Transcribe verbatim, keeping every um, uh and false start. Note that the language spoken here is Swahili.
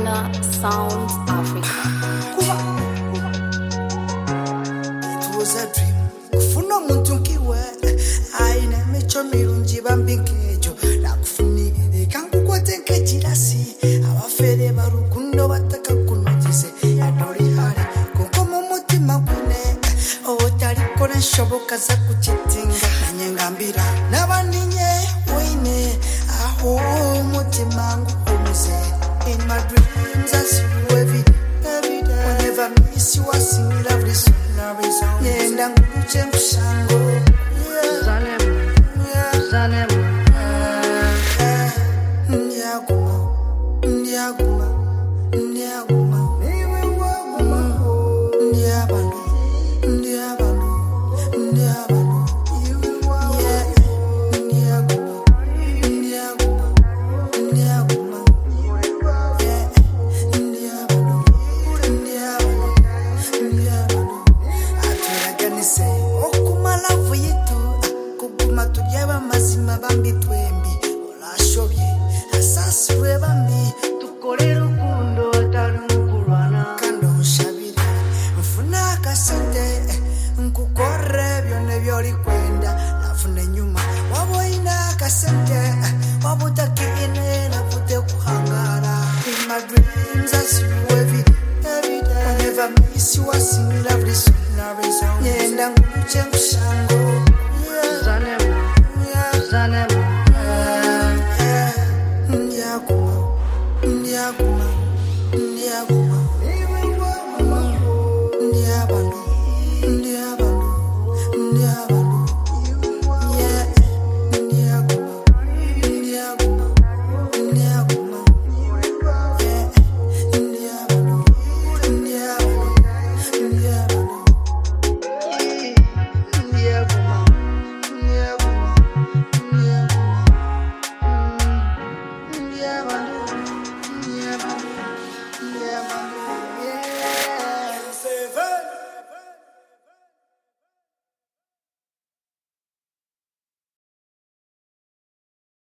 Ghana Sound Africa. It was a dream. Funo muntu nkiwe aina mecho mirungi bambikejo nakufuni kangu kote nkejirasi abafere barukundo bataka kunogize adori hari kuko mu mutima gune otari kore shoboka za kuchitinga nanye ngambira nabaninye wine aho umutima ngukuze in my dreams I see you every day, every day. Whenever I miss you I sing lovely song, lovely song. Yeah, and I'm kuche mshango. Yeah, Zanem, yeah, Zanem. Ndiaguma, ndiaguma, ndiaguma. Niwe waguma, ndiabandu, ndiabandu, ndiabandu. Iwe waguma, yeah, ndiaguma, ndiaguma, ndiaguma. Yeah, ndiabandu, ndiabandu, ndiabandu. Aturaganise okumalavu yitu kuguma tulyaba mazima bambi twembi olashobye asasirwe bambi tukole rukundo atari mukulwana kandi oshabire nfuna akasente nkukore byone byoli kwenda nafuna enyuma waboyina akasente wabutakine navute kuhangara in my dreams I see you every day, every day. Whenever I miss you I